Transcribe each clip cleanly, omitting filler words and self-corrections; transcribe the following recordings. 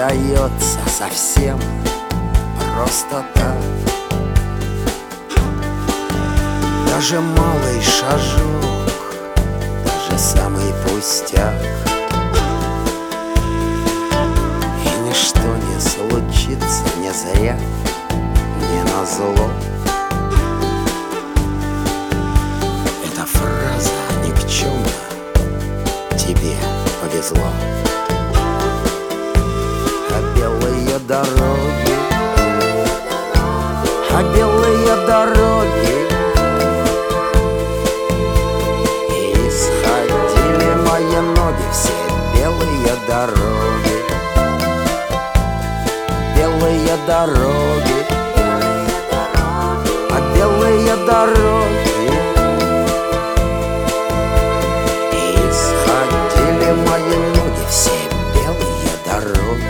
дается совсем просто так. Даже малый шажок, даже самый пустяк, и ничто не случится не зря, не назло. Эта фраза никчемна, тебе повезло. А белые дороги, а белые дороги, и исходили мои ноги, все белые дороги, белые дороги, а белые дороги, и исходили мои ноги, все белые дороги.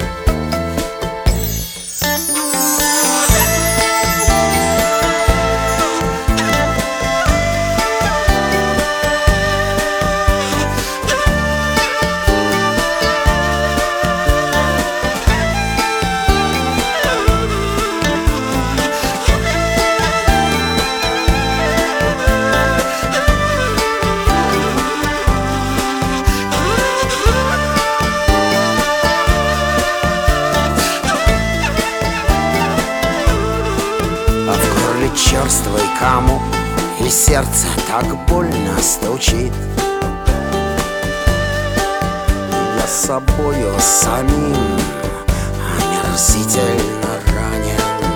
Черствый комок, и сердце так больно стучит. Я собою самим омерзительно ранен.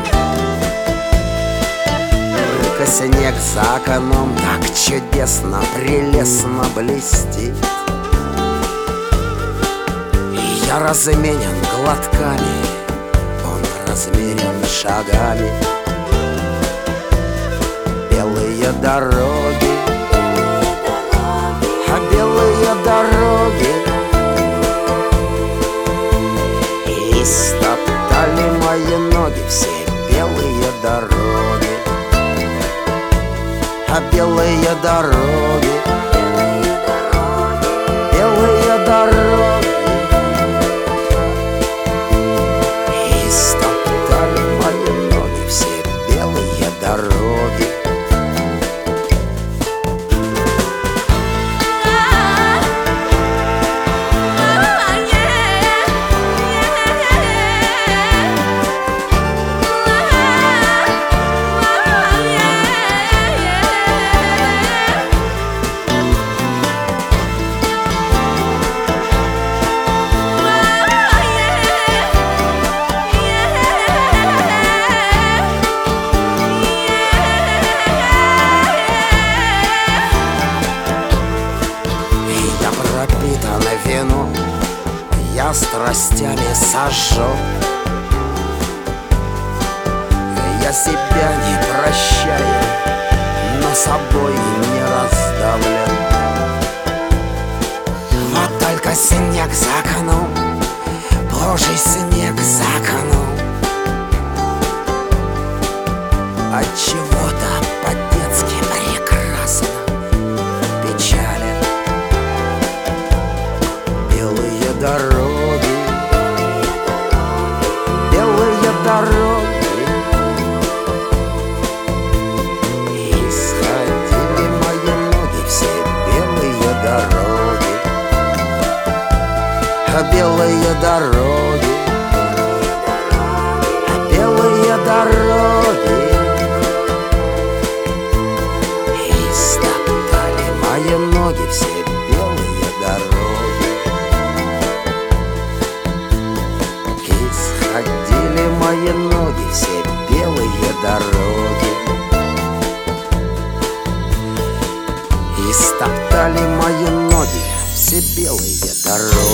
Только снег за окном так чудесно, прелестно блестит. И я разменен глотками, он размерен шагами. Белые дороги, а белые дороги, и истоптали мои ноги, все белые дороги, а белые дороги, белые дороги, и истоптали мои ноги, все белые дороги. Пропитанный вином, я страстями сожжен. Я себя не прощаю, но собой не раздавлен. Вот только снег за окном, Божий снег за окном, отчего-то по-детски прекрасно печален. Белые дороги, белые дороги, и исходили мои ноги, все белые дороги, а белые дороги, а белые дороги, и истоптали мои ноги, все белые дороги. Исходили мои ноги, все белые дороги, и стоптали мои ноги, все белые дороги.